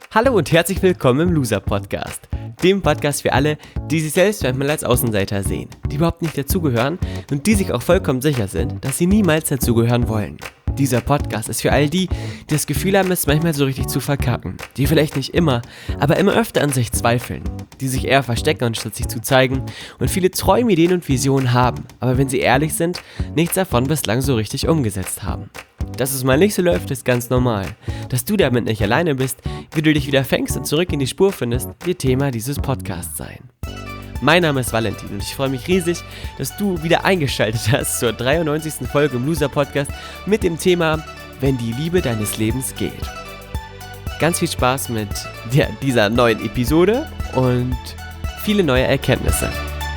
Hallo und herzlich willkommen im Loser Podcast, dem Podcast für alle, die sich selbst manchmal als Außenseiter sehen, die überhaupt nicht dazugehören und die sich auch vollkommen sicher sind, dass sie niemals dazugehören wollen. Dieser Podcast ist für all die das Gefühl haben, es manchmal so richtig zu verkacken, die vielleicht nicht immer, aber immer öfter an sich zweifeln, die sich eher verstecken, anstatt sich zu zeigen und viele Träume, Ideen und Visionen haben, aber wenn sie ehrlich sind, nichts davon bislang so richtig umgesetzt haben. Dass es mal nicht so läuft, ist ganz normal. Dass du damit nicht alleine bist, wie du dich wieder fängst und zurück in die Spur findest, wird Thema dieses Podcasts sein. Mein Name ist Valentin und ich freue mich riesig, dass du wieder eingeschaltet hast zur 93. Folge im Loser Podcast mit dem Thema Wenn die Liebe deines Lebens geht. Ganz viel Spaß mit dieser neuen Episode und viele neue Erkenntnisse.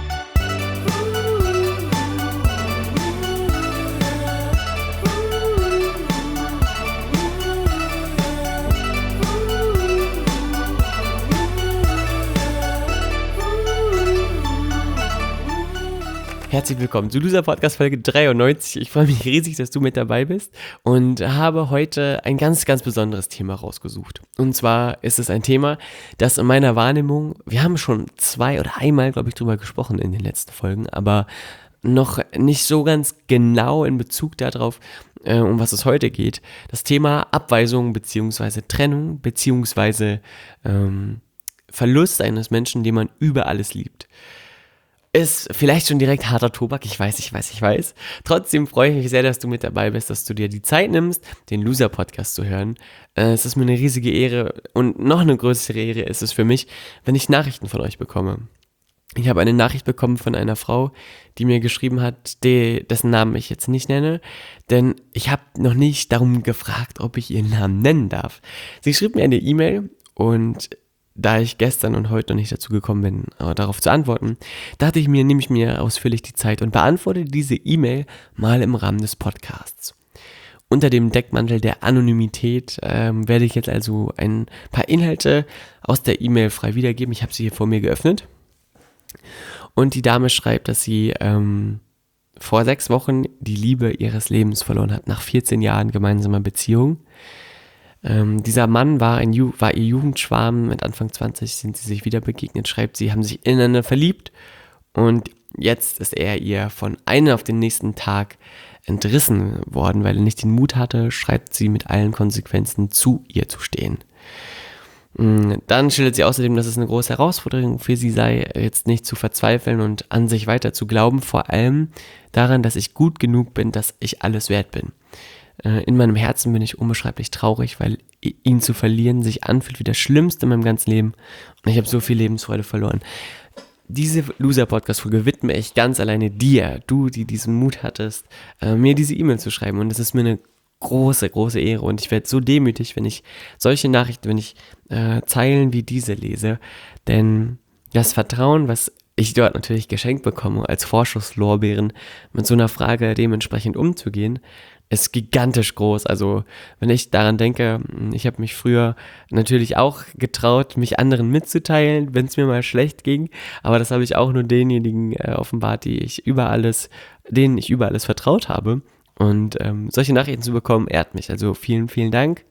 Herzlich willkommen zu Loser Podcast Folge 93. Ich freue mich riesig, dass du mit dabei bist und habe heute ein ganz, ganz besonderes Thema rausgesucht. Und zwar ist es ein Thema, das in meiner Wahrnehmung, wir haben schon 2 oder einmal, glaube ich, drüber gesprochen in den letzten Folgen, aber noch nicht so ganz genau in Bezug darauf, um was es heute geht. Das Thema Abweisung bzw. Trennung bzw. Verlust eines Menschen, den man über alles liebt. Ist vielleicht schon direkt harter Tobak, ich weiß. Trotzdem freue ich mich sehr, dass du mit dabei bist, dass du dir die Zeit nimmst, den Loser-Podcast zu hören. Es ist mir eine riesige Ehre und noch eine größere Ehre ist es für mich, wenn ich Nachrichten von euch bekomme. Ich habe eine Nachricht bekommen von einer Frau, die mir geschrieben hat, dessen Namen ich jetzt nicht nenne, denn ich habe noch nicht darum gefragt, ob ich ihren Namen nennen darf. Sie schrieb mir eine E-Mail und da ich gestern und heute noch nicht dazu gekommen bin, darauf zu antworten, dachte ich mir, nehme ich mir ausführlich die Zeit und beantworte diese E-Mail mal im Rahmen des Podcasts. Unter dem Deckmantel der Anonymität werde ich jetzt also ein paar Inhalte aus der E-Mail frei wiedergeben. Ich habe sie hier vor mir geöffnet. Und die Dame schreibt, dass sie vor 6 Wochen die Liebe ihres Lebens verloren hat, nach 14 Jahren gemeinsamer Beziehung. Dieser Mann war ihr Jugendschwarm, mit Anfang 20 sind sie sich wieder begegnet, schreibt sie, haben sich ineinander verliebt und jetzt ist er ihr von einem auf den nächsten Tag entrissen worden, weil er nicht den Mut hatte, schreibt sie, mit allen Konsequenzen zu ihr zu stehen. Dann schildert sie außerdem, dass es eine große Herausforderung für sie sei, jetzt nicht zu verzweifeln und an sich weiter zu glauben, vor allem daran, dass ich gut genug bin, dass ich alles wert bin. In meinem Herzen bin ich unbeschreiblich traurig, weil ihn zu verlieren sich anfühlt wie das Schlimmste in meinem ganzen Leben und ich habe so viel Lebensfreude verloren. Diese Loser-Podcast-Folge widme ich ganz alleine dir, du, die diesen Mut hattest, mir diese E-Mail zu schreiben und es ist mir eine große, große Ehre und ich werde so demütig, wenn ich solche Nachrichten, wenn ich Zeilen wie diese lese, denn das Vertrauen, was ich dort natürlich geschenkt bekomme, als Vorschusslorbeeren mit so einer Frage dementsprechend umzugehen, ist gigantisch groß. Also wenn ich daran denke, ich habe mich früher natürlich auch getraut, mich anderen mitzuteilen, wenn es mir mal schlecht ging, aber das habe ich auch nur denjenigen offenbart, denen ich über alles vertraut habe. Und solche Nachrichten zu bekommen, ehrt mich. Also vielen, vielen Dank.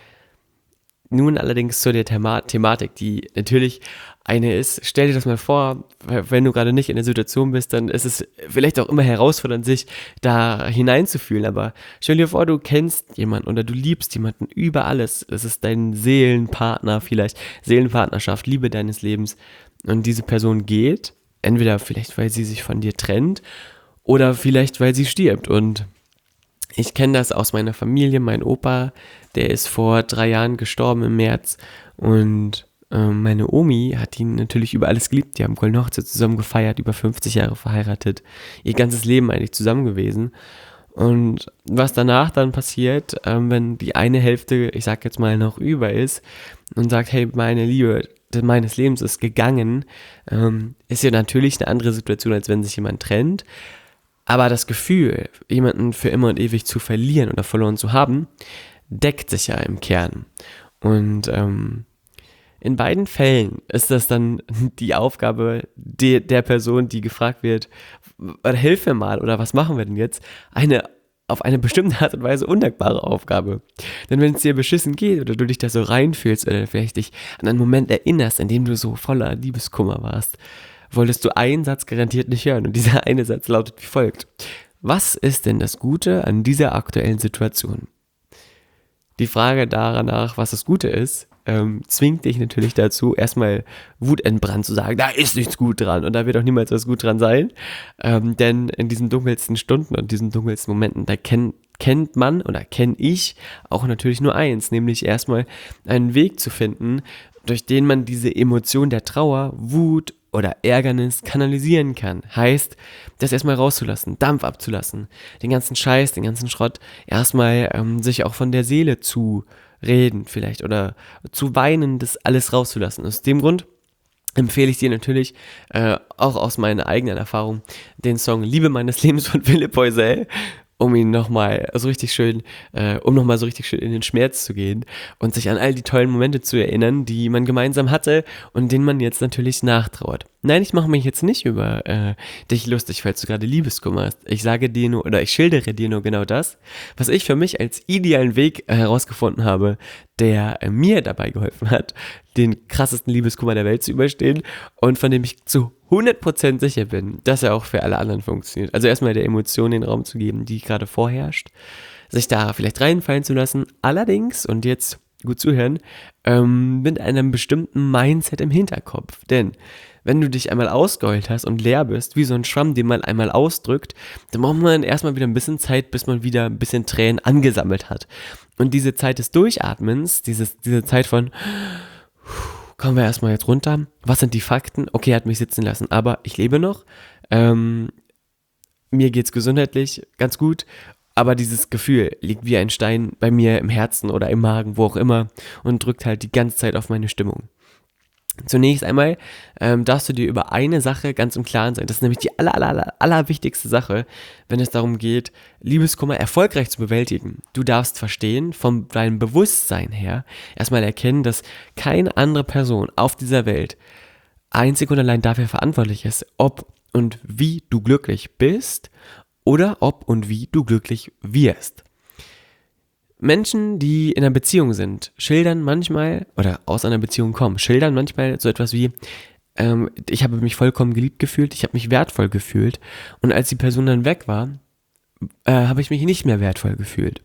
Nun allerdings zu der Thematik, die natürlich eine ist, stell dir das mal vor, wenn du gerade nicht in der Situation bist, dann ist es vielleicht auch immer herausfordernd, sich da hineinzufühlen, aber stell dir vor, du kennst jemanden oder du liebst jemanden über alles, es ist dein Seelenpartner vielleicht, Seelenpartnerschaft, Liebe deines Lebens und diese Person geht, entweder vielleicht, weil sie sich von dir trennt oder vielleicht, weil sie stirbt und ich kenne das aus meiner Familie, mein Opa, der ist vor 3 Jahren gestorben im März und meine Omi hat ihn natürlich über alles geliebt, die haben Goldene Hochzeit zusammen gefeiert, über 50 Jahre verheiratet, ihr ganzes Leben eigentlich zusammen gewesen und was danach dann passiert, wenn die eine Hälfte, ich sag jetzt mal, noch über ist und sagt, hey, meine Liebe meines Lebens ist gegangen, ist ja natürlich eine andere Situation, als wenn sich jemand trennt. Aber das Gefühl, jemanden für immer und ewig zu verlieren oder verloren zu haben, deckt sich ja im Kern. Und in beiden Fällen ist das dann die Aufgabe der Person, die gefragt wird, hilf mir mal oder was machen wir denn jetzt, eine auf eine bestimmte Art und Weise undankbare Aufgabe. Denn wenn es dir beschissen geht oder du dich da so reinfühlst oder vielleicht dich an einen Moment erinnerst, in dem du so voller Liebeskummer warst, wolltest du einen Satz garantiert nicht hören. Und dieser eine Satz lautet wie folgt: Was ist denn das Gute an dieser aktuellen Situation? Die Frage danach, was das Gute ist, zwingt dich natürlich dazu, erstmal wutentbrannt zu sagen, da ist nichts gut dran und da wird auch niemals was gut dran sein. Denn in diesen dunkelsten Stunden und diesen dunkelsten Momenten, da kennt man oder kenne ich auch natürlich nur eins, nämlich erstmal einen Weg zu finden, durch den man diese Emotion der Trauer, Wut oder Ärgernis kanalisieren kann. Heißt, das erstmal rauszulassen, Dampf abzulassen, den ganzen Scheiß, den ganzen Schrott erstmal sich auch von der Seele zu reden vielleicht oder zu weinen, das alles rauszulassen. Aus dem Grund empfehle ich dir natürlich, auch aus meiner eigenen Erfahrung, den Song Liebe meines Lebens von Philipp Poisel, um ihn nochmal so richtig schön, so richtig schön in den Schmerz zu gehen und sich an all die tollen Momente zu erinnern, die man gemeinsam hatte und denen man jetzt natürlich nachtrauert. Nein, ich mache mich jetzt nicht über dich lustig, falls du gerade Liebeskummer hast. Ich sage dir nur, oder ich schildere dir nur genau das, was ich für mich als idealen Weg herausgefunden habe, der mir dabei geholfen hat, den krassesten Liebeskummer der Welt zu überstehen und von dem ich zu 100% sicher bin, dass er auch für alle anderen funktioniert. Also erstmal der Emotion den Raum zu geben, die gerade vorherrscht, sich da vielleicht reinfallen zu lassen. Allerdings, und jetzt gut zuhören, mit einem bestimmten Mindset im Hinterkopf. Denn wenn du dich einmal ausgeheult hast und leer bist, wie so ein Schwamm, den man einmal ausdrückt, dann braucht man erstmal wieder ein bisschen Zeit, bis man wieder ein bisschen Tränen angesammelt hat. Und diese Zeit des Durchatmens, diese Zeit von kommen wir erstmal jetzt runter. Was sind die Fakten? Okay, er hat mich sitzen lassen, aber ich lebe noch. Mir geht's gesundheitlich ganz gut, aber dieses Gefühl liegt wie ein Stein bei mir im Herzen oder im Magen, wo auch immer, und drückt halt die ganze Zeit auf meine Stimmung. Zunächst einmal darfst du dir über eine Sache ganz im Klaren sein. Das ist nämlich die allerwichtigste Sache, wenn es darum geht, Liebeskummer erfolgreich zu bewältigen. Du darfst verstehen, von deinem Bewusstsein her, erstmal erkennen, dass keine andere Person auf dieser Welt einzig und allein dafür verantwortlich ist, ob und wie du glücklich bist oder ob und wie du glücklich wirst. Menschen, die in einer Beziehung sind, schildern manchmal, oder aus einer Beziehung kommen, schildern manchmal so etwas wie, ich habe mich vollkommen geliebt gefühlt, ich habe mich wertvoll gefühlt und als die Person dann weg war, habe ich mich nicht mehr wertvoll gefühlt.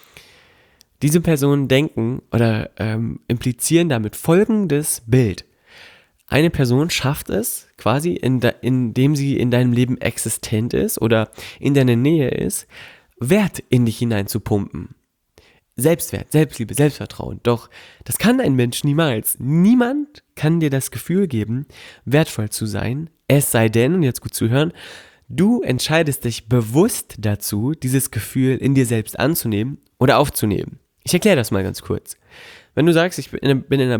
Diese Personen denken oder implizieren damit folgendes Bild. Eine Person schafft es quasi, indem sie in deinem Leben existent ist oder in deiner Nähe ist, Wert in dich hinein zu pumpen. Selbstwert, Selbstliebe, Selbstvertrauen. Doch das kann ein Mensch niemals. Niemand kann dir das Gefühl geben, wertvoll zu sein, es sei denn, und jetzt gut zuhören, du entscheidest dich bewusst dazu, dieses Gefühl in dir selbst anzunehmen oder aufzunehmen. Ich erkläre das mal ganz kurz. Wenn du sagst, ich bin in einer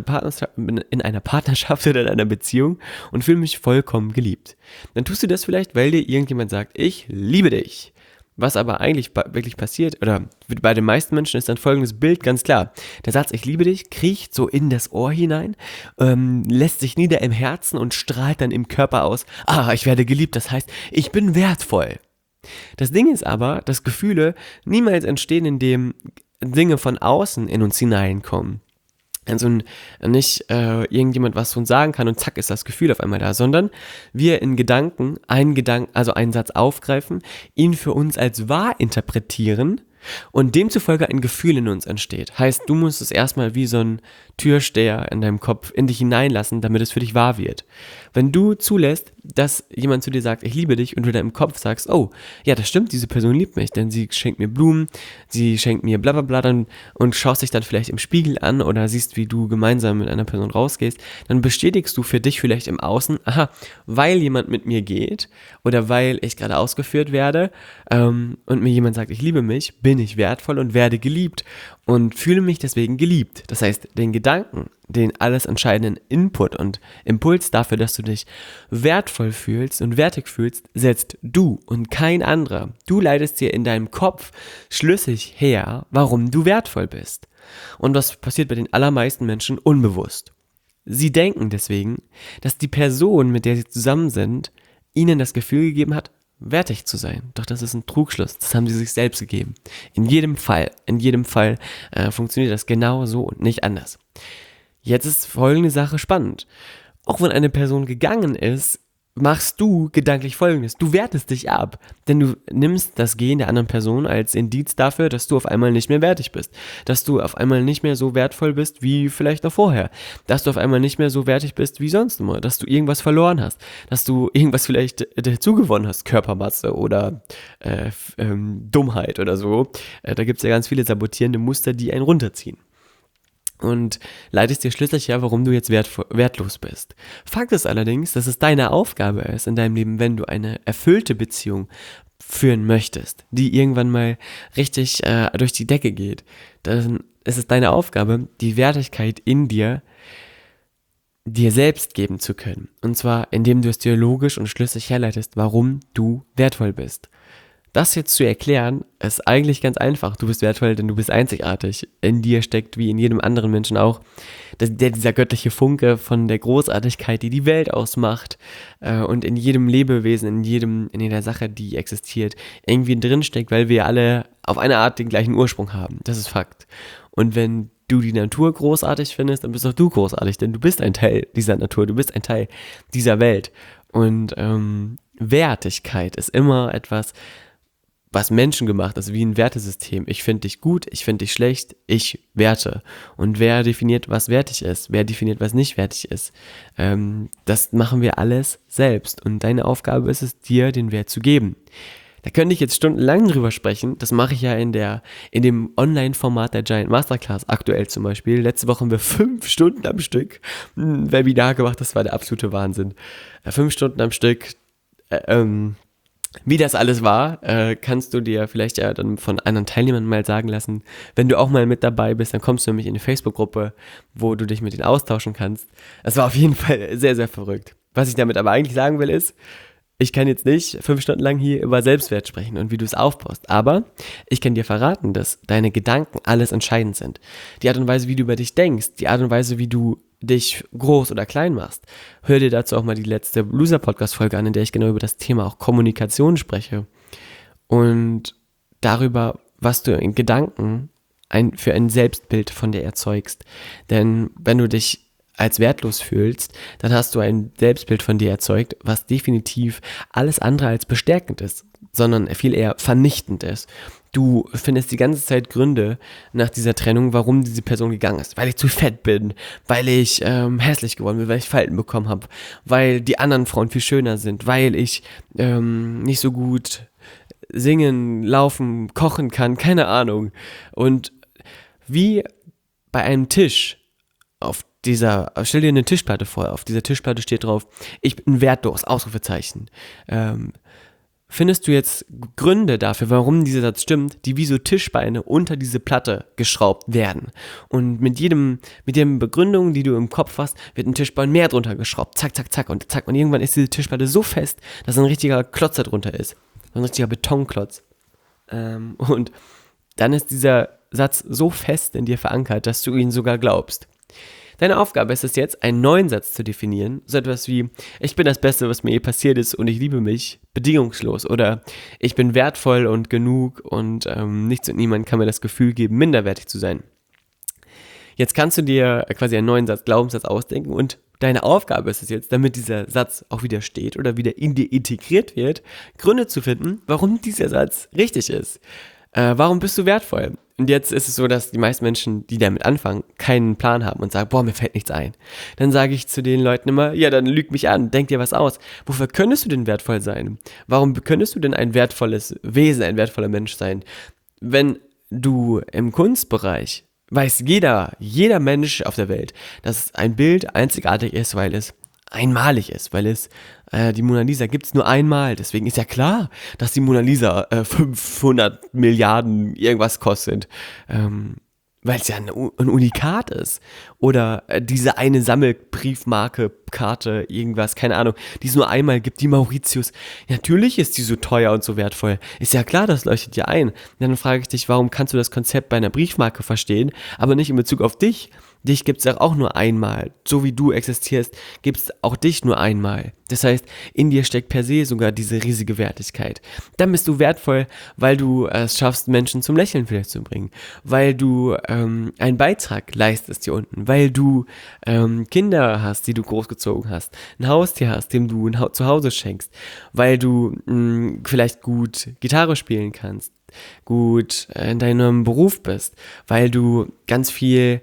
Partnerschaft oder in einer Beziehung und fühle mich vollkommen geliebt, dann tust du das vielleicht, weil dir irgendjemand sagt, ich liebe dich. Was aber eigentlich wirklich passiert, oder bei den meisten Menschen ist dann folgendes Bild ganz klar. Der Satz, ich liebe dich, kriecht so in das Ohr hinein, lässt sich nieder im Herzen und strahlt dann im Körper aus, ich werde geliebt, das heißt, ich bin wertvoll. Das Ding ist aber, dass Gefühle niemals entstehen, indem Dinge von außen in uns hineinkommen. Also nicht irgendjemand was von sagen kann und zack ist das Gefühl auf einmal da, sondern wir in Gedanken einen Satz aufgreifen, ihn für uns als wahr interpretieren und demzufolge ein Gefühl in uns entsteht. Heißt, du musst es erstmal wie so ein Türsteher in deinem Kopf in dich hineinlassen, damit es für dich wahr wird. Wenn du zulässt, dass jemand zu dir sagt, ich liebe dich, und du dann im Kopf sagst, oh, ja, das stimmt, diese Person liebt mich, denn sie schenkt mir Blumen, sie schenkt mir bla bla bla, dann, und schaust dich dann vielleicht im Spiegel an oder siehst, wie du gemeinsam mit einer Person rausgehst, dann bestätigst du für dich vielleicht im Außen, weil jemand mit mir geht oder weil ich gerade ausgeführt werde und mir jemand sagt, ich liebe mich, bin ich wertvoll und werde geliebt und fühle mich deswegen geliebt. Das heißt, den Gedanken, den alles entscheidenden Input und Impuls dafür, dass du dich wertvoll fühlst und wertig fühlst, setzt du und kein anderer. Du leitest dir in deinem Kopf schlüssig her, warum du wertvoll bist. Und das passiert bei den allermeisten Menschen unbewusst. Sie denken deswegen, dass die Person, mit der sie zusammen sind, ihnen das Gefühl gegeben hat, wertig zu sein. Doch das ist ein Trugschluss. Das haben sie sich selbst gegeben. In jedem Fall funktioniert das genau so und nicht anders. Jetzt ist folgende Sache spannend. Auch wenn eine Person gegangen ist, machst du gedanklich Folgendes. Du wertest dich ab, denn du nimmst das Gehen der anderen Person als Indiz dafür, dass du auf einmal nicht mehr wertig bist, dass du auf einmal nicht mehr so wertvoll bist wie vielleicht noch vorher, dass du auf einmal nicht mehr so wertig bist wie sonst immer, dass du irgendwas verloren hast, dass du irgendwas vielleicht dazugewonnen hast, Körpermasse oder Dummheit oder so. Da gibt es ja ganz viele sabotierende Muster, die einen runterziehen. Und leitest dir schließlich ja, warum du jetzt wertlos bist. Fakt ist allerdings, dass es deine Aufgabe ist in deinem Leben, wenn du eine erfüllte Beziehung führen möchtest, die irgendwann mal richtig durch die Decke geht, dann ist es deine Aufgabe, die Wertigkeit in dir selbst geben zu können. Und zwar, indem du es dir logisch und schlüssig herleitest, warum du wertvoll bist. Das jetzt zu erklären, ist eigentlich ganz einfach. Du bist wertvoll, denn du bist einzigartig. In dir steckt, wie in jedem anderen Menschen auch, dieser göttliche Funke von der Großartigkeit, die die Welt ausmacht, und in jedem Lebewesen, in jeder Sache, die existiert, irgendwie drin steckt, weil wir alle auf eine Art den gleichen Ursprung haben. Das ist Fakt. Und wenn du die Natur großartig findest, dann bist auch du großartig, denn du bist ein Teil dieser Natur, du bist ein Teil dieser Welt. Und Wertigkeit ist immer etwas, was menschengemacht ist, wie ein Wertesystem. Ich finde dich gut, ich finde dich schlecht, ich werte. Und wer definiert, was wertig ist? Wer definiert, was nicht wertig ist? Das machen wir alles selbst. Und deine Aufgabe ist es, dir den Wert zu geben. Da könnte ich jetzt stundenlang drüber sprechen. Das mache ich ja in dem Online-Format der Giant Masterclass aktuell zum Beispiel. Letzte Woche haben wir 5 Stunden am Stück ein Webinar gemacht. Das war der absolute Wahnsinn. 5 Stunden am Stück. Wie das alles war, kannst du dir vielleicht ja dann von anderen Teilnehmern mal sagen lassen. Wenn du auch mal mit dabei bist, dann kommst du nämlich in eine Facebook-Gruppe, wo du dich mit denen austauschen kannst. Es war auf jeden Fall sehr, sehr verrückt. Was ich damit aber eigentlich sagen will ist, ich kann jetzt nicht 5 Stunden lang hier über Selbstwert sprechen und wie du es aufbaust, aber ich kann dir verraten, dass deine Gedanken alles entscheidend sind. Die Art und Weise, wie du über dich denkst, die Art und Weise, wie du dich groß oder klein machst. Hör dir dazu auch mal die letzte Loser-Podcast-Folge an, in der ich genau über das Thema auch Kommunikation spreche und darüber, was du in Gedanken für ein Selbstbild von dir erzeugst. Denn wenn du dich als wertlos fühlst, dann hast du ein Selbstbild von dir erzeugt, was definitiv alles andere als bestärkend ist, sondern viel eher vernichtend ist. Du findest die ganze Zeit Gründe nach dieser Trennung, warum diese Person gegangen ist. Weil ich zu fett bin, weil ich hässlich geworden bin, weil ich Falten bekommen habe, weil die anderen Frauen viel schöner sind, weil ich nicht so gut singen, laufen, kochen kann, keine Ahnung. Und wie bei einem Tisch stell dir eine Tischplatte vor, auf dieser Tischplatte steht drauf, ich bin wertlos, Ausrufezeichen. Findest du jetzt Gründe dafür, warum dieser Satz stimmt, die wie so Tischbeine unter diese Platte geschraubt werden? Und mit der Begründung, die du im Kopf hast, wird ein Tischbein mehr drunter geschraubt. Zack, zack, zack und zack. Und irgendwann ist diese Tischplatte so fest, dass ein richtiger Klotz da drunter ist. Ein richtiger Betonklotz. Und dann ist dieser Satz so fest in dir verankert, dass du ihn sogar glaubst. Deine Aufgabe ist es jetzt, einen neuen Satz zu definieren. So etwas wie, ich bin das Beste, was mir je passiert ist und ich liebe mich bedingungslos. Oder ich bin wertvoll und genug und nichts und niemand kann mir das Gefühl geben, minderwertig zu sein. Jetzt kannst du dir quasi einen neuen Glaubenssatz ausdenken und deine Aufgabe ist es jetzt, damit dieser Satz auch wieder steht oder wieder in dir integriert wird, Gründe zu finden, warum dieser Satz richtig ist. Warum bist du wertvoll? Und jetzt ist es so, dass die meisten Menschen, die damit anfangen, keinen Plan haben und sagen, boah, mir fällt nichts ein. Dann sage ich zu den Leuten immer, ja, dann lüg mich an, denk dir was aus. Wofür könntest du denn wertvoll sein? Warum könntest du denn ein wertvolles Wesen, ein wertvoller Mensch sein? Wenn du im Kunstbereich weiß jeder Mensch auf der Welt, dass ein Bild einzigartig ist, weil es einmalig ist, weil es die Mona Lisa gibt es nur einmal. Deswegen ist ja klar, dass die Mona Lisa 500 Milliarden irgendwas kostet, weil es ja ein Unikat ist. Oder diese eine Sammelbriefmarke, Karte, irgendwas, keine Ahnung, die es nur einmal gibt, die Mauritius. Natürlich ist die so teuer und so wertvoll. Ist ja klar, das leuchtet dir ein. Und dann frage ich dich, warum kannst du das Konzept bei einer Briefmarke verstehen, aber nicht in Bezug auf dich? Dich gibt es auch nur einmal. So wie du existierst, gibt es auch dich nur einmal. Das heißt, in dir steckt per se sogar diese riesige Wertigkeit. Dann bist du wertvoll, weil du es schaffst, Menschen zum Lächeln vielleicht zu bringen. Weil du einen Beitrag leistest hier unten. Weil du Kinder hast, die du großgezogen hast. Ein Haustier hast, dem du ein Zuhause schenkst. Weil du vielleicht gut Gitarre spielen kannst. Gut in deinem Beruf bist. Weil du ganz viel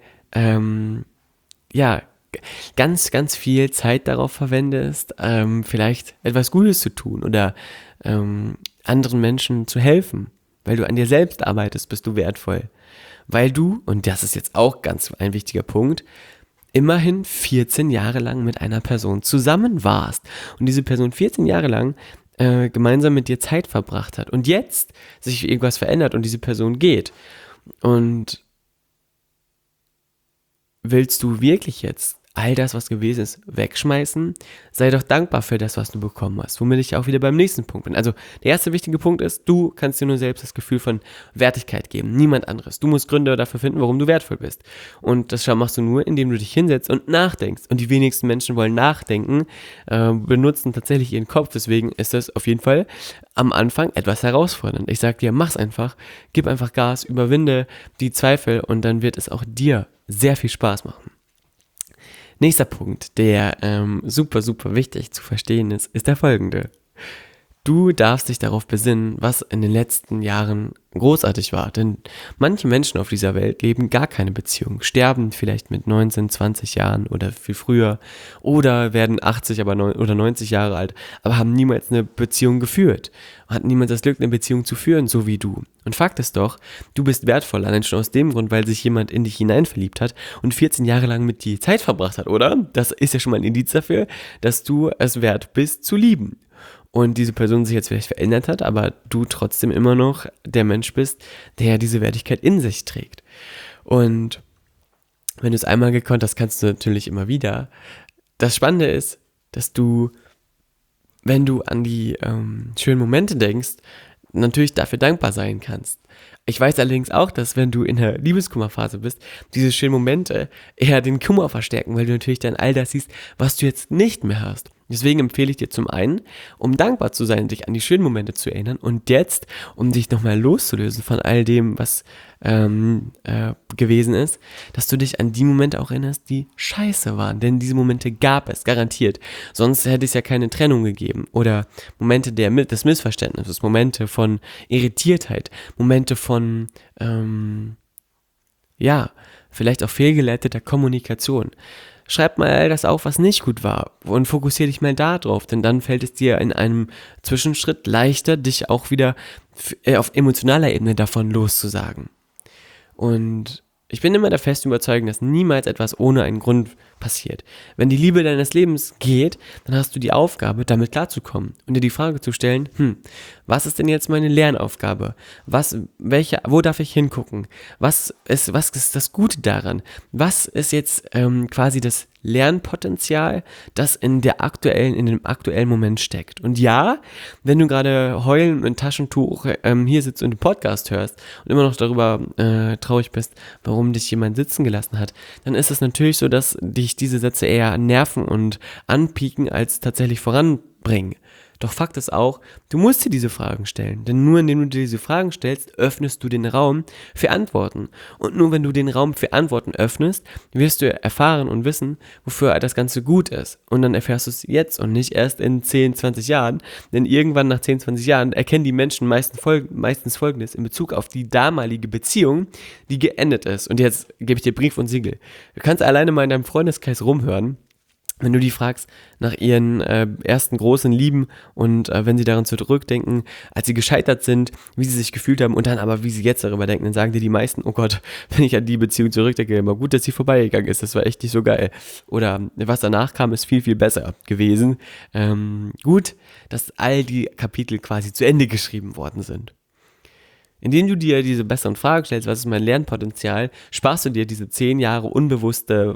ganz viel Zeit darauf verwendest, vielleicht etwas Gutes zu tun oder anderen Menschen zu helfen. Weil du an dir selbst arbeitest, bist du wertvoll. Weil du, und das ist jetzt auch ganz ein wichtiger Punkt, immerhin 14 Jahre lang mit einer Person zusammen warst und diese Person 14 Jahre lang gemeinsam mit dir Zeit verbracht hat und jetzt sich irgendwas verändert und diese Person geht. Und willst du wirklich jetzt all das, was gewesen ist, wegschmeißen? Sei doch dankbar für das, was du bekommen hast, womit ich auch wieder beim nächsten Punkt bin. Also der erste wichtige Punkt ist, du kannst dir nur selbst das Gefühl von Wertigkeit geben, niemand anderes. Du musst Gründe dafür finden, warum du wertvoll bist. Und das machst du nur, indem du dich hinsetzt und nachdenkst. Und die wenigsten Menschen wollen nachdenken, benutzen tatsächlich ihren Kopf. Deswegen ist das auf jeden Fall am Anfang etwas herausfordernd. Ich sag dir, mach's einfach, gib einfach Gas, überwinde die Zweifel und dann wird es auch dir sehr viel Spaß machen. Nächster Punkt, der super, super wichtig zu verstehen ist der folgende. Du darfst dich darauf besinnen, was in den letzten Jahren großartig war. Denn manche Menschen auf dieser Welt leben gar keine Beziehung, sterben vielleicht mit 19, 20 Jahren oder viel früher oder werden 80 oder 90 Jahre alt, aber haben niemals eine Beziehung geführt. Hatten niemals das Glück, eine Beziehung zu führen, so wie du. Und Fakt ist doch, du bist wertvoll, allein schon aus dem Grund, weil sich jemand in dich hinein verliebt hat und 14 Jahre lang mit dir Zeit verbracht hat, oder? Das ist ja schon mal ein Indiz dafür, dass du es wert bist zu lieben. Und diese Person sich jetzt vielleicht verändert hat, aber du trotzdem immer noch der Mensch bist, der diese Wertigkeit in sich trägt. Und wenn du es einmal gekonnt hast, kannst du natürlich immer wieder. Das Spannende ist, dass du, wenn du an die schönen Momente denkst, natürlich dafür dankbar sein kannst. Ich weiß allerdings auch, dass wenn du in der Liebeskummerphase bist, diese schönen Momente eher den Kummer verstärken, weil du natürlich dann all das siehst, was du jetzt nicht mehr hast. Deswegen empfehle ich dir zum einen, um dankbar zu sein, dich an die schönen Momente zu erinnern und jetzt, um dich nochmal loszulösen von all dem, was gewesen ist, dass du dich an die Momente auch erinnerst, die scheiße waren. Denn diese Momente gab es, garantiert. Sonst hätte es ja keine Trennung gegeben. Oder Momente des Missverständnisses, Momente von Irritiertheit, Momente von, vielleicht auch fehlgeleiteter Kommunikation. Schreib mal all das auf, was nicht gut war und fokussiere dich mal da drauf, denn dann fällt es dir in einem Zwischenschritt leichter, dich auch wieder auf emotionaler Ebene davon loszusagen. Und ich bin immer der festen Überzeugung, dass niemals etwas ohne einen Grund passiert. Wenn die Liebe deines Lebens geht, dann hast du die Aufgabe, damit klarzukommen und dir die Frage zu stellen, was ist denn jetzt meine Lernaufgabe? Wo darf ich hingucken? Was ist das Gute daran? Was ist jetzt quasi das Lernpotenzial, das in dem aktuellen Moment steckt? Und ja, wenn du gerade heulend mit Taschentuch hier sitzt und den Podcast hörst und immer noch darüber traurig bist, warum dich jemand sitzen gelassen hat, dann ist es natürlich so, dass dich diese Sätze eher nerven und anpieken, als tatsächlich voranbringen. Doch Fakt ist auch, du musst dir diese Fragen stellen, denn nur indem du dir diese Fragen stellst, öffnest du den Raum für Antworten. Und nur wenn du den Raum für Antworten öffnest, wirst du erfahren und wissen, wofür das Ganze gut ist. Und dann erfährst du es jetzt und nicht erst in 10, 20 Jahren, denn irgendwann nach 10, 20 Jahren erkennen die Menschen meistens Folgendes in Bezug auf die damalige Beziehung, die geendet ist. Und jetzt gebe ich dir Brief und Siegel. Du kannst alleine mal in deinem Freundeskreis rumhören, wenn du die fragst nach ihren ersten großen Lieben und wenn sie daran zurückdenken, als sie gescheitert sind, wie sie sich gefühlt haben und dann aber, wie sie jetzt darüber denken, dann sagen dir die meisten, oh Gott, wenn ich an die Beziehung zurückdenke, immer gut, dass sie vorbeigegangen ist, das war echt nicht so geil. Oder was danach kam, ist viel, viel besser gewesen. Gut, dass all die Kapitel quasi zu Ende geschrieben worden sind. Indem du dir diese besseren Fragen stellst, was ist mein Lernpotenzial, sparst du dir diese 10 Jahre unbewusste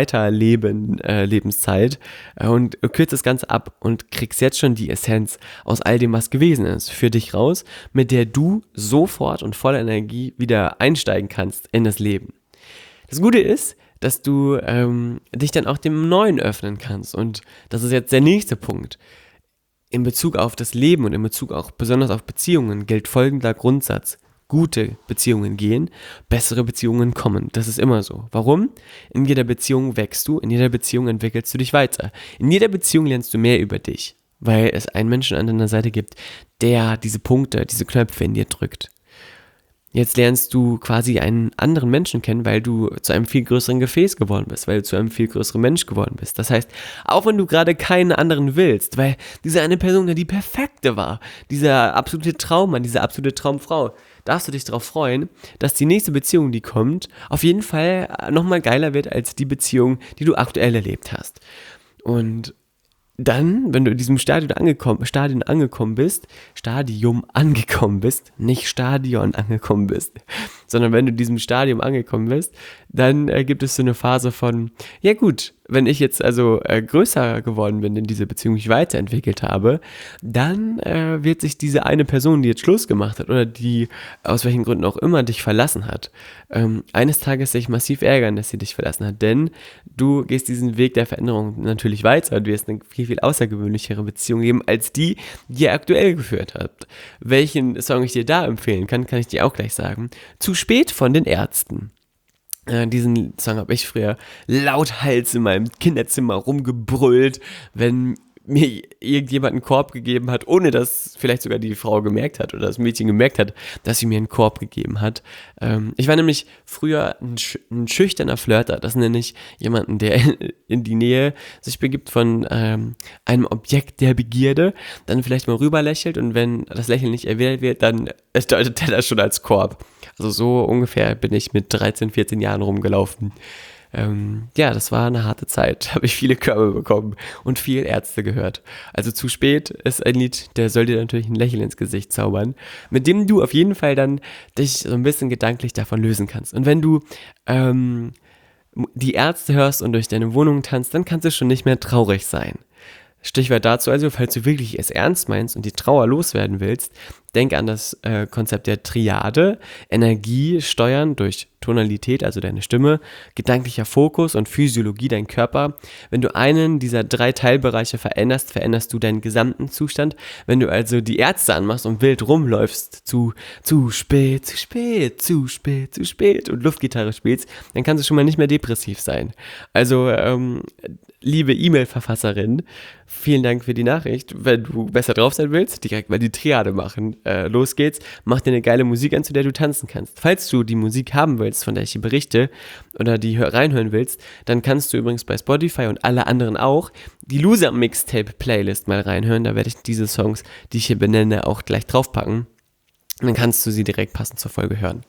Lebenszeit und kürzt das Ganze ab und kriegst jetzt schon die Essenz aus all dem, was gewesen ist, für dich raus, mit der du sofort und voller Energie wieder einsteigen kannst in das Leben. Das Gute ist, dass du dich dann auch dem Neuen öffnen kannst. Und das ist jetzt der nächste Punkt. In Bezug auf das Leben und in Bezug auch besonders auf Beziehungen gilt folgender Grundsatz. Gute Beziehungen gehen, bessere Beziehungen kommen. Das ist immer so. Warum? In jeder Beziehung wächst du, in jeder Beziehung entwickelst du dich weiter. In jeder Beziehung lernst du mehr über dich, weil es einen Menschen an deiner Seite gibt, der diese Punkte, diese Knöpfe in dir drückt. Jetzt lernst du quasi einen anderen Menschen kennen, weil du zu einem viel größeren Gefäß geworden bist, weil du zu einem viel größeren Mensch geworden bist. Das heißt, auch wenn du gerade keinen anderen willst, weil diese eine Person ja die perfekte war, dieser absolute Traummann, diese absolute Traumfrau, darfst du dich darauf freuen, dass die nächste Beziehung, die kommt, auf jeden Fall nochmal geiler wird als die Beziehung, die du aktuell erlebt hast. Und dann, wenn du in diesem Stadium angekommen bist, nicht Stadion angekommen bist, sondern wenn du in diesem Stadium angekommen bist, dann gibt es so eine Phase von, ja gut, wenn ich jetzt also größer geworden bin, in dieser Beziehung mich weiterentwickelt habe, dann wird sich diese eine Person, die jetzt Schluss gemacht hat oder die aus welchen Gründen auch immer dich verlassen hat, eines Tages sich massiv ärgern, dass sie dich verlassen hat, denn du gehst diesen Weg der Veränderung natürlich weiter und wirst eine viel, viel außergewöhnlichere Beziehung geben, als die ihr aktuell geführt habt. Welchen Song ich dir da empfehlen kann, kann ich dir auch gleich sagen. Zu spät von den Ärzten. Diesen Song habe ich früher lauthals in meinem Kinderzimmer rumgebrüllt, wenn mir irgendjemand einen Korb gegeben hat, ohne dass vielleicht sogar die Frau gemerkt hat oder das Mädchen gemerkt hat, dass sie mir einen Korb gegeben hat. Ich war nämlich früher ein schüchterner Flirter. Das nenne ich jemanden, der in die Nähe sich begibt von einem Objekt der Begierde, dann vielleicht mal rüber lächelt und wenn das Lächeln nicht erwidert wird, dann deutet er das schon als Korb. Also so ungefähr bin ich mit 13, 14 Jahren rumgelaufen. Ja, das war eine harte Zeit. Da habe ich viele Körbe bekommen und viel Ärzte gehört. Also zu spät ist ein Lied, der soll dir natürlich ein Lächeln ins Gesicht zaubern, mit dem du auf jeden Fall dann dich so ein bisschen gedanklich davon lösen kannst. Und wenn du die Ärzte hörst und durch deine Wohnung tanzt, dann kannst du schon nicht mehr traurig sein. Stichwort dazu also, falls du wirklich es ernst meinst und die Trauer loswerden willst, denk an das Konzept der Triade, Energie steuern durch Tonalität, also deine Stimme, gedanklicher Fokus und Physiologie, dein Körper. Wenn du einen dieser 3 Teilbereiche veränderst, veränderst du deinen gesamten Zustand. Wenn du also die Ärzte anmachst und wild rumläufst, zu spät und Luftgitarre spielst, dann kannst du schon mal nicht mehr depressiv sein. Also, liebe E-Mail-Verfasserin, vielen Dank für die Nachricht. Wenn du besser drauf sein willst, direkt mal die Triade machen. Los geht's, mach dir eine geile Musik an, zu der du tanzen kannst. Falls du die Musik haben willst, von der ich hier berichte, oder die reinhören willst, dann kannst du übrigens bei Spotify und alle anderen auch die Loser Mixtape Playlist mal reinhören. Da werde ich diese Songs, die ich hier benenne, auch gleich draufpacken. Und dann kannst du sie direkt passend zur Folge hören.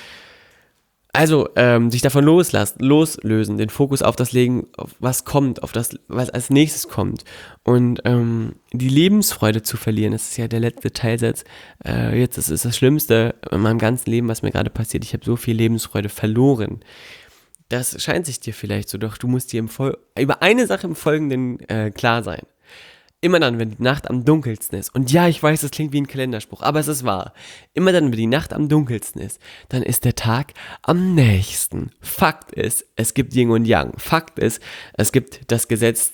Also, sich davon loslösen, den Fokus auf das legen, auf was kommt, auf das, was als nächstes kommt. Und die Lebensfreude zu verlieren, das ist ja der letzte Teilsatz. Das ist das Schlimmste in meinem ganzen Leben, was mir gerade passiert. Ich habe so viel Lebensfreude verloren. Das scheint sich dir vielleicht so, doch du musst dir über eine Sache im Folgenden klar sein. Immer dann, wenn die Nacht am dunkelsten ist, und ja, ich weiß, das klingt wie ein Kalenderspruch, aber es ist wahr. Immer dann, wenn die Nacht am dunkelsten ist, dann ist der Tag am nächsten. Fakt ist, es gibt Yin und Yang. Fakt ist, es gibt das Gesetz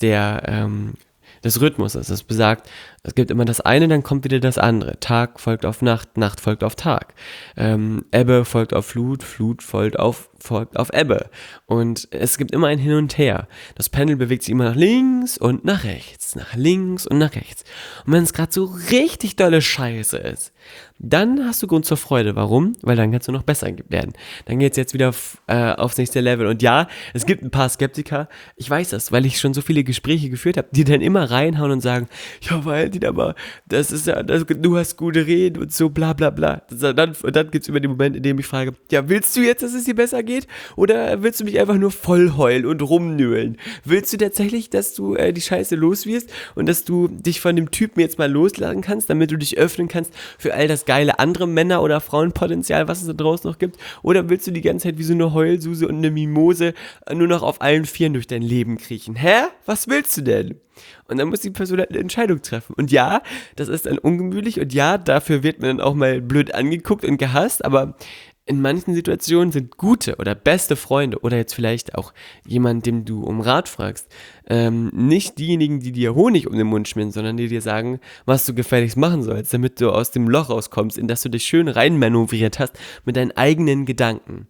des Rhythmuses. Das besagt, es gibt immer das eine, dann kommt wieder das andere. Tag folgt auf Nacht, Nacht folgt auf Tag. Ebbe folgt auf Flut, Flut folgt auf Ebbe. Und es gibt immer ein Hin und Her. Das Pendel bewegt sich immer nach links und nach rechts, nach links und nach rechts. Und wenn es gerade so richtig dolle Scheiße ist, dann hast du Grund zur Freude. Warum? Weil dann kannst du noch besser werden. Dann geht es jetzt wieder aufs nächste Level. Und ja, es gibt ein paar Skeptiker. Ich weiß das, weil ich schon so viele Gespräche geführt habe, die dann immer reinhauen und sagen, ja, Valentin, aber du hast gute Reden und so bla bla bla. Und dann gibt es immer den Moment, in dem ich frage, ja, willst du jetzt, dass es dir besser geht? Oder willst du mich einfach nur voll heulen und rumnöhlen? Willst du tatsächlich, dass du die Scheiße los wirst und dass du dich von dem Typen jetzt mal loslassen kannst, damit du dich öffnen kannst für all das geile andere Männer- oder Frauenpotenzial, was es da draußen noch gibt? Oder willst du die ganze Zeit wie so eine Heulsuse und eine Mimose nur noch auf allen Vieren durch dein Leben kriechen? Hä? Was willst du denn? Und dann muss die Person halt eine Entscheidung treffen. Und ja, das ist dann ungemütlich und ja, dafür wird man dann auch mal blöd angeguckt und gehasst, aber in manchen Situationen sind gute oder beste Freunde oder jetzt vielleicht auch jemand, dem du um Rat fragst, nicht diejenigen, die dir Honig um den Mund schmieren, sondern die dir sagen, was du gefälligst machen sollst, damit du aus dem Loch rauskommst, in das du dich schön reinmanövriert hast mit deinen eigenen Gedanken.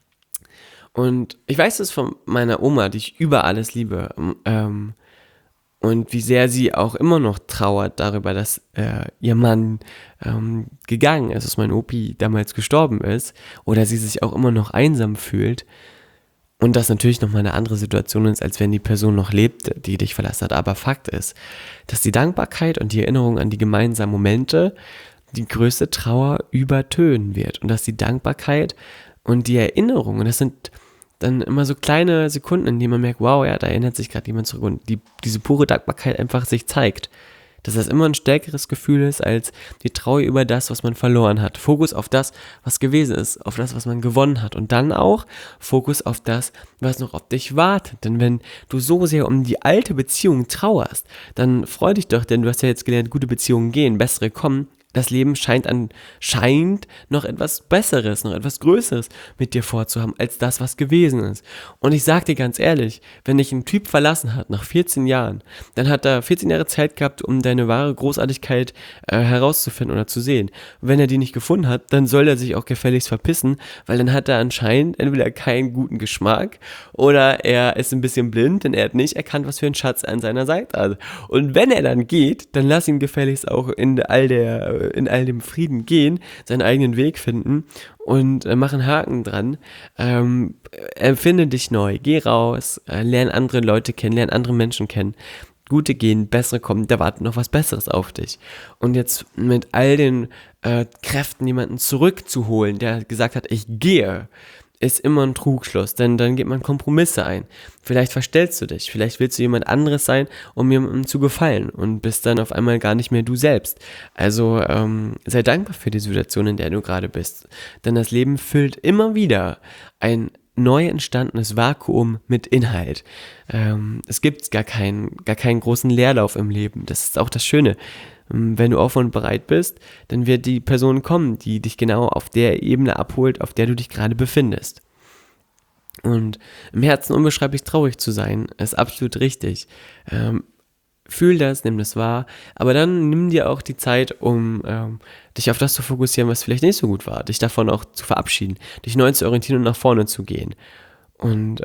Und ich weiß das von meiner Oma, die ich über alles liebe, und wie sehr sie auch immer noch trauert darüber, dass ihr Mann gegangen ist, dass mein Opi damals gestorben ist, oder sie sich auch immer noch einsam fühlt. Und das natürlich nochmal eine andere Situation ist, als wenn die Person noch lebt, die dich verlassen hat. Aber Fakt ist, dass die Dankbarkeit und die Erinnerung an die gemeinsamen Momente die größte Trauer übertönen wird. Und dass die Dankbarkeit und die Erinnerung, und das sind dann immer so kleine Sekunden, in denen man merkt, wow, ja, da erinnert sich gerade jemand zurück und diese pure Dankbarkeit einfach sich zeigt. Dass das immer ein stärkeres Gefühl ist als die Trauer über das, was man verloren hat. Fokus auf das, was gewesen ist, auf das, was man gewonnen hat. Und dann auch Fokus auf das, was noch auf dich wartet. Denn wenn du so sehr um die alte Beziehung trauerst, dann freu dich doch, denn du hast ja jetzt gelernt, gute Beziehungen gehen, bessere kommen. Das Leben scheint noch etwas Besseres, noch etwas Größeres mit dir vorzuhaben, als das, was gewesen ist. Und ich sag dir ganz ehrlich, wenn dich ein Typ verlassen hat nach 14 Jahren, dann hat er 14 Jahre Zeit gehabt, um deine wahre Großartigkeit herauszufinden oder zu sehen. Und wenn er die nicht gefunden hat, dann soll er sich auch gefälligst verpissen, weil dann hat er anscheinend entweder keinen guten Geschmack oder er ist ein bisschen blind, denn er hat nicht erkannt, was für ein Schatz an seiner Seite hat. Und wenn er dann geht, dann lass ihn gefälligst auch in all dem Frieden gehen, seinen eigenen Weg finden und mach einen Haken dran. Erfinde dich neu, geh raus, lern andere Leute kennen, lern andere Menschen kennen. Gute gehen, bessere kommen, da wartet noch was Besseres auf dich. Und jetzt mit all den Kräften jemanden zurückzuholen, der gesagt hat, ich gehe, ist immer ein Trugschluss, denn dann geht man Kompromisse ein. Vielleicht verstellst du dich, vielleicht willst du jemand anderes sein, um jemandem zu gefallen und bist dann auf einmal gar nicht mehr du selbst. Also sei dankbar für die Situation, in der du gerade bist, denn das Leben füllt immer wieder ein neu entstandenes Vakuum mit Inhalt. Es gibt gar keinen großen Leerlauf im Leben, das ist auch das Schöne. Wenn du offen und bereit bist, dann wird die Person kommen, die dich genau auf der Ebene abholt, auf der du dich gerade befindest. Und im Herzen unbeschreiblich traurig zu sein, ist absolut richtig. Fühl das, nimm das wahr, aber dann nimm dir auch die Zeit, um dich auf das zu fokussieren, was vielleicht nicht so gut war, dich davon auch zu verabschieden, dich neu zu orientieren und nach vorne zu gehen. Und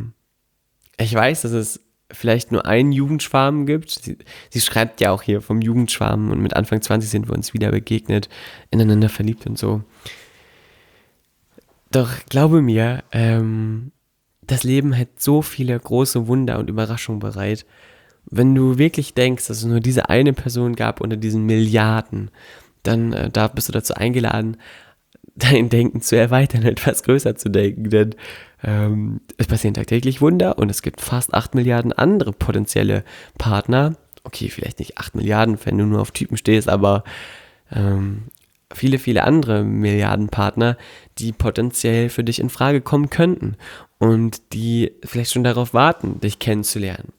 ich weiß, dass es vielleicht nur einen Jugendschwarm gibt. Sie schreibt ja auch hier vom Jugendschwarm und mit Anfang 20 sind wir uns wieder begegnet, ineinander verliebt und so. Doch glaube mir, das Leben hat so viele große Wunder und Überraschungen bereit. Wenn du wirklich denkst, dass es nur diese eine Person gab unter diesen Milliarden, dann da bist du dazu eingeladen, dein Denken zu erweitern, etwas größer zu denken, denn es passieren tagtäglich Wunder und es gibt fast 8 Milliarden andere potenzielle Partner. Okay, vielleicht nicht 8 Milliarden, wenn du nur auf Typen stehst, aber viele, viele andere Milliarden Partner, die potenziell für dich in Frage kommen könnten und die vielleicht schon darauf warten, dich kennenzulernen.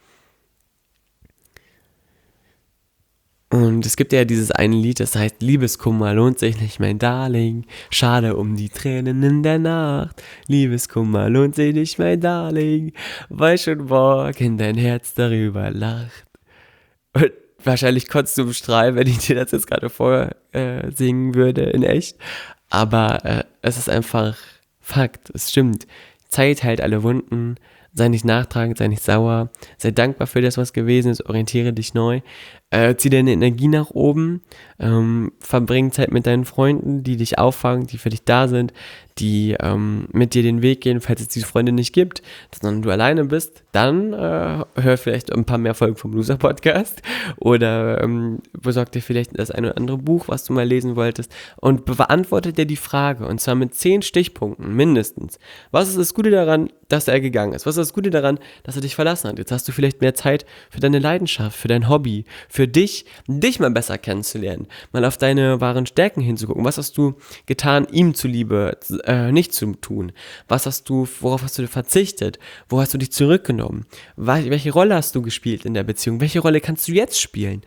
Und es gibt ja dieses eine Lied, das heißt, Liebeskummer lohnt sich nicht, mein Darling, schade um die Tränen in der Nacht. Liebeskummer lohnt sich nicht, mein Darling, weil schon morgen dein Herz darüber lacht. Und wahrscheinlich kotzt du im Strahl, wenn ich dir das jetzt gerade vorsingen würde, in echt. Aber es ist einfach Fakt, es stimmt. Zeit heilt alle Wunden. Sei nicht nachtragend, sei nicht sauer, sei dankbar für das, was gewesen ist, orientiere dich neu, zieh deine Energie nach oben, verbring Zeit mit deinen Freunden, die dich auffangen, die für dich da sind, die mit dir den Weg gehen, falls es diese Freunde nicht gibt, sondern du alleine bist, dann hör vielleicht ein paar mehr Folgen vom Loser Podcast oder besorg dir vielleicht das eine oder andere Buch, was du mal lesen wolltest und beantworte dir die Frage, und zwar mit 10 Stichpunkten mindestens. Was ist das Gute daran, dass er gegangen ist? Was ist das Gute daran, dass er dich verlassen hat? Jetzt hast du vielleicht mehr Zeit für deine Leidenschaft, für dein Hobby, für dich mal besser kennenzulernen, mal auf deine wahren Stärken hinzugucken. Was hast du getan, ihm zuliebe nicht zu tun? Worauf hast du verzichtet? Wo hast du dich zurückgenommen? Welche Rolle hast du gespielt in der Beziehung? Welche Rolle kannst du jetzt spielen?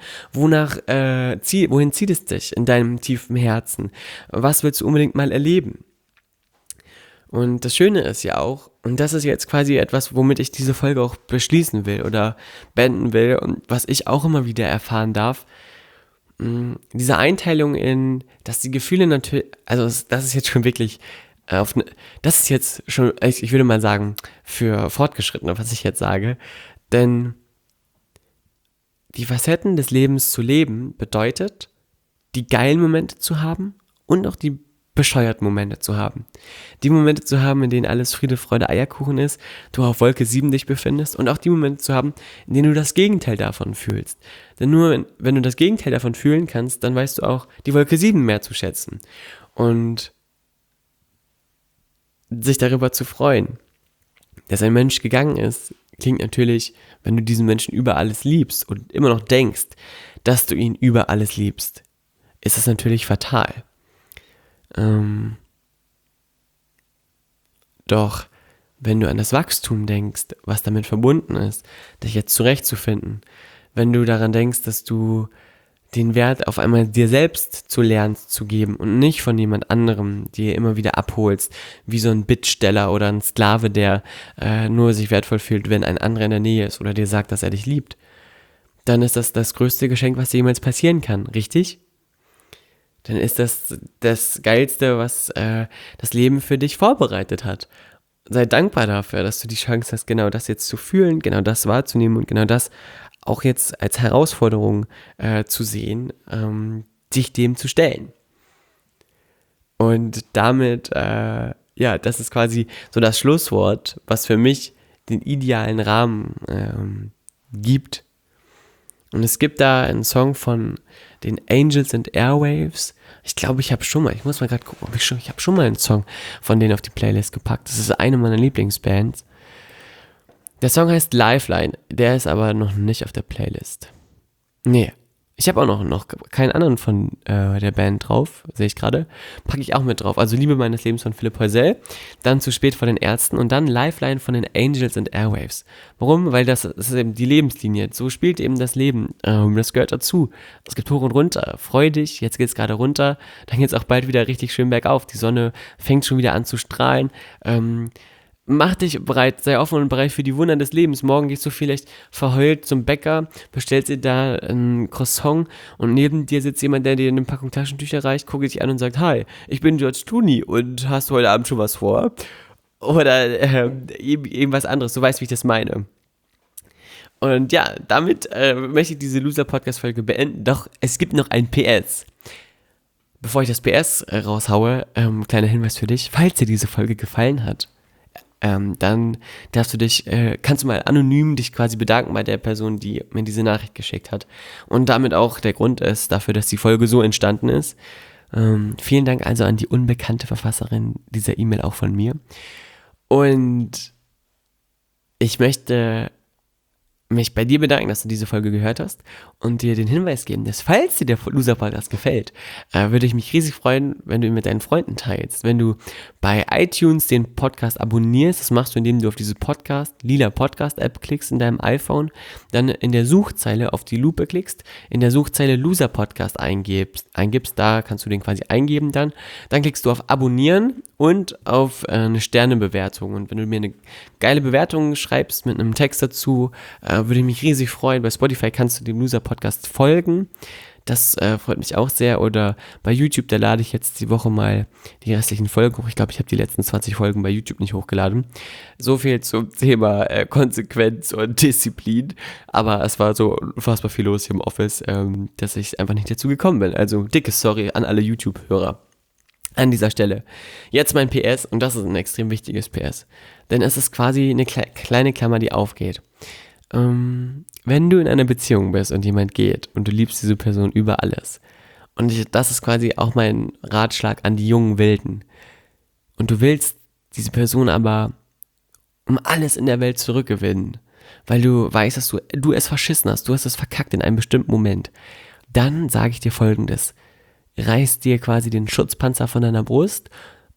Wohin zieht es dich in deinem tiefen Herzen? Was willst du unbedingt mal erleben? Und das Schöne ist ja auch, und das ist jetzt quasi etwas, womit ich diese Folge auch beschließen will oder beenden will und was ich auch immer wieder erfahren darf, diese Einteilung in, dass die Gefühle natürlich, also das ist jetzt schon wirklich das ist jetzt schon, ich würde mal sagen, für Fortgeschrittene, was ich jetzt sage, denn die Facetten des Lebens zu leben bedeutet, die geilen Momente zu haben und auch die bescheuerten Momente zu haben. Die Momente zu haben, in denen alles Friede, Freude, Eierkuchen ist, du auf Wolke 7 dich befindest und auch die Momente zu haben, in denen du das Gegenteil davon fühlst. Denn nur wenn du das Gegenteil davon fühlen kannst, dann weißt du auch die Wolke 7 mehr zu schätzen und sich darüber zu freuen, dass ein Mensch gegangen ist, klingt natürlich, wenn du diesen Menschen über alles liebst und immer noch denkst, dass du ihn über alles liebst, ist das natürlich fatal. Doch wenn du an das Wachstum denkst, was damit verbunden ist, dich jetzt zurechtzufinden, wenn du daran denkst, dass du den Wert auf einmal dir selbst zu lernen zu geben und nicht von jemand anderem dir immer wieder abholst, wie so ein Bittsteller oder ein Sklave, der nur sich wertvoll fühlt, wenn ein anderer in der Nähe ist oder dir sagt, dass er dich liebt, dann ist das das größte Geschenk, was dir jemals passieren kann, richtig? Dann ist das das Geilste, was das Leben für dich vorbereitet hat. Sei dankbar dafür, dass du die Chance hast, genau das jetzt zu fühlen, genau das wahrzunehmen und genau das auch jetzt als Herausforderung zu sehen, dich dem zu stellen. Und damit, das ist quasi so das Schlusswort, was für mich den idealen Rahmen gibt. Und es gibt da einen Song von den Angels and Airwaves. Ich glaube, ich muss mal gerade gucken, ich habe schon mal einen Song von denen auf die Playlist gepackt. Das ist eine meiner Lieblingsbands. Der Song heißt Lifeline, der ist aber noch nicht auf der Playlist. Nee, ich habe auch noch keinen anderen von der Band drauf, sehe ich gerade. Packe ich auch mit drauf. Also Liebe meines Lebens von Philipp Heusel, dann Zu spät von den Ärzten und dann Lifeline von den Angels and Airwaves. Warum? Weil das ist eben die Lebenslinie. So spielt eben das Leben. Das gehört dazu. Es gibt hoch und runter. Freu dich, jetzt geht es gerade runter, dann geht es auch bald wieder richtig schön bergauf. Die Sonne fängt schon wieder an zu strahlen. Mach dich bereit, sei offen und bereit für die Wunder des Lebens. Morgen gehst du vielleicht verheult zum Bäcker, bestellst dir da ein Croissant und neben dir sitzt jemand, der dir eine Packung Taschentücher reicht, guckt dich an und sagt, hi, ich bin George Clooney und hast du heute Abend schon was vor? Oder irgendwas anderes, du weißt, wie ich das meine. Und ja, damit möchte ich diese Loser-Podcast-Folge beenden, doch es gibt noch ein PS. Bevor ich das PS raushaue, kleiner Hinweis für dich, falls dir diese Folge gefallen hat, dann kannst du mal anonym dich quasi bedanken bei der Person, die mir diese Nachricht geschickt hat. Und damit auch der Grund ist dafür, dass die Folge so entstanden ist. Vielen Dank also an die unbekannte Verfasserin dieser E-Mail auch von mir. Und ich möchte mich bei dir bedanken, dass du diese Folge gehört hast und dir den Hinweis geben, dass falls dir der Loser-Podcast gefällt, würde ich mich riesig freuen, wenn du ihn mit deinen Freunden teilst. Wenn du bei iTunes den Podcast abonnierst, das machst du, indem du auf diese lila Podcast-App klickst in deinem iPhone, dann in der Suchzeile auf die Lupe klickst, in der Suchzeile Loser-Podcast eingibst, da kannst du den quasi eingeben dann klickst du auf Abonnieren und auf eine Sternebewertung. Und wenn du mir eine geile Bewertung schreibst mit einem Text dazu, würde ich mich riesig freuen. Bei Spotify kannst du dem Loser-Podcast folgen. Das freut mich auch sehr. Oder bei YouTube, da lade ich jetzt die Woche mal die restlichen Folgen hoch. Ich glaube, ich habe die letzten 20 Folgen bei YouTube nicht hochgeladen. So viel zum Thema Konsequenz und Disziplin. Aber es war so unfassbar viel los hier im Office, dass ich einfach nicht dazu gekommen bin. Also dickes Sorry an alle YouTube-Hörer. An dieser Stelle. Jetzt mein PS, und das ist ein extrem wichtiges PS. Denn es ist quasi eine kleine Klammer, die aufgeht. Wenn du in einer Beziehung bist und jemand geht und du liebst diese Person über alles, und das ist quasi auch mein Ratschlag an die jungen Wilden, und du willst diese Person aber um alles in der Welt zurückgewinnen, weil du weißt, dass du es verschissen hast, du hast es verkackt in einem bestimmten Moment, dann sage ich dir Folgendes: Reiß dir quasi den Schutzpanzer von deiner Brust,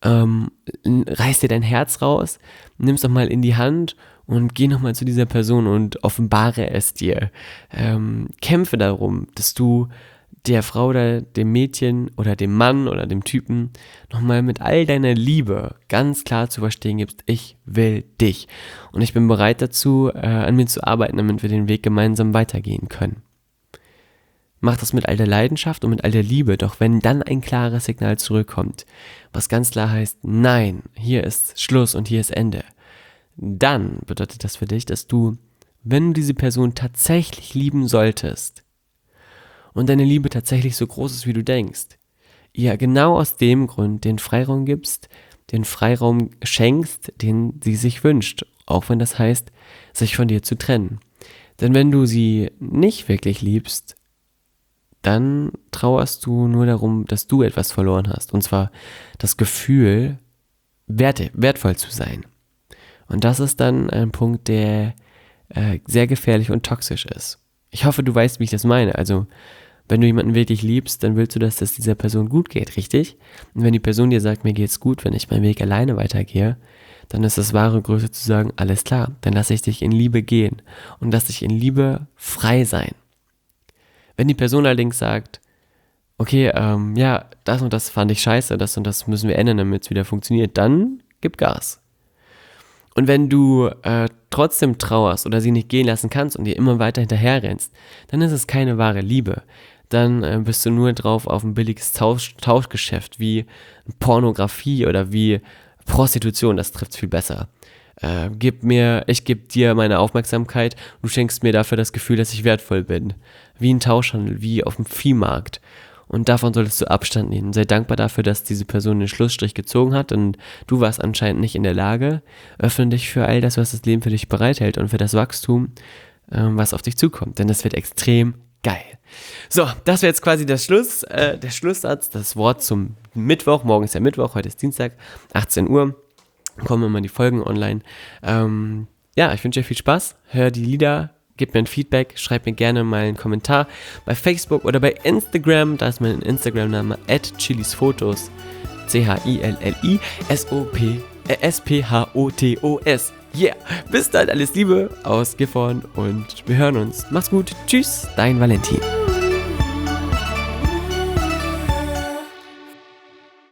reiß dir dein Herz raus, nimm es doch mal in die Hand und geh nochmal zu dieser Person und offenbare es dir. Kämpfe darum, dass du der Frau oder dem Mädchen oder dem Mann oder dem Typen nochmal mit all deiner Liebe ganz klar zu verstehen gibst, ich will dich. Und ich bin bereit dazu, an mir zu arbeiten, damit wir den Weg gemeinsam weitergehen können. Mach das mit all der Leidenschaft und mit all der Liebe, doch wenn dann ein klares Signal zurückkommt, was ganz klar heißt, nein, hier ist Schluss und hier ist Ende, dann bedeutet das für dich, dass du, wenn du diese Person tatsächlich lieben solltest und deine Liebe tatsächlich so groß ist, wie du denkst, ihr genau aus dem Grund den Freiraum gibst, den Freiraum schenkst, den sie sich wünscht, auch wenn das heißt, sich von dir zu trennen. Denn wenn du sie nicht wirklich liebst, dann trauerst du nur darum, dass du etwas verloren hast. Und zwar das Gefühl, wertvoll zu sein. Und das ist dann ein Punkt, der sehr gefährlich und toxisch ist. Ich hoffe, du weißt, wie ich das meine. Also, wenn du jemanden wirklich liebst, dann willst du, dass es dieser Person gut geht, richtig? Und wenn die Person dir sagt, mir geht's gut, wenn ich meinen Weg alleine weitergehe, dann ist das wahre Größe zu sagen, alles klar, dann lasse ich dich in Liebe gehen und lass dich in Liebe frei sein. Wenn die Person allerdings sagt, okay, ja, das und das fand ich scheiße, das und das müssen wir ändern, damit es wieder funktioniert, dann gib Gas. Und wenn du trotzdem trauerst oder sie nicht gehen lassen kannst und ihr immer weiter hinterher rennst, dann ist es keine wahre Liebe. Dann bist du nur drauf auf ein billiges Tauschgeschäft wie Pornografie oder wie Prostitution, das trifft viel besser. Ich gebe dir meine Aufmerksamkeit, du schenkst mir dafür das Gefühl, dass ich wertvoll bin. Wie ein Tauschhandel, wie auf dem Viehmarkt. Und davon solltest du Abstand nehmen. Sei dankbar dafür, dass diese Person den Schlussstrich gezogen hat und du warst anscheinend nicht in der Lage. Öffne dich für all das, was das Leben für dich bereithält und für das Wachstum, was auf dich zukommt. Denn das wird extrem geil. So, das wäre jetzt quasi der Schlusssatz, das Wort zum Mittwoch. Morgen ist ja Mittwoch, heute ist Dienstag, 18 Uhr. Kommen immer die Folgen online. Ja, ich wünsche dir viel Spaß. Hör die Lieder, gib mir ein Feedback, schreib mir gerne mal einen Kommentar bei Facebook oder bei Instagram. Da ist mein Instagram-Name @chilisfotos. CHILLISPHOTOS. Yeah, bis dann, alles Liebe aus Gifhorn und wir hören uns. Mach's gut, tschüss, dein Valentin.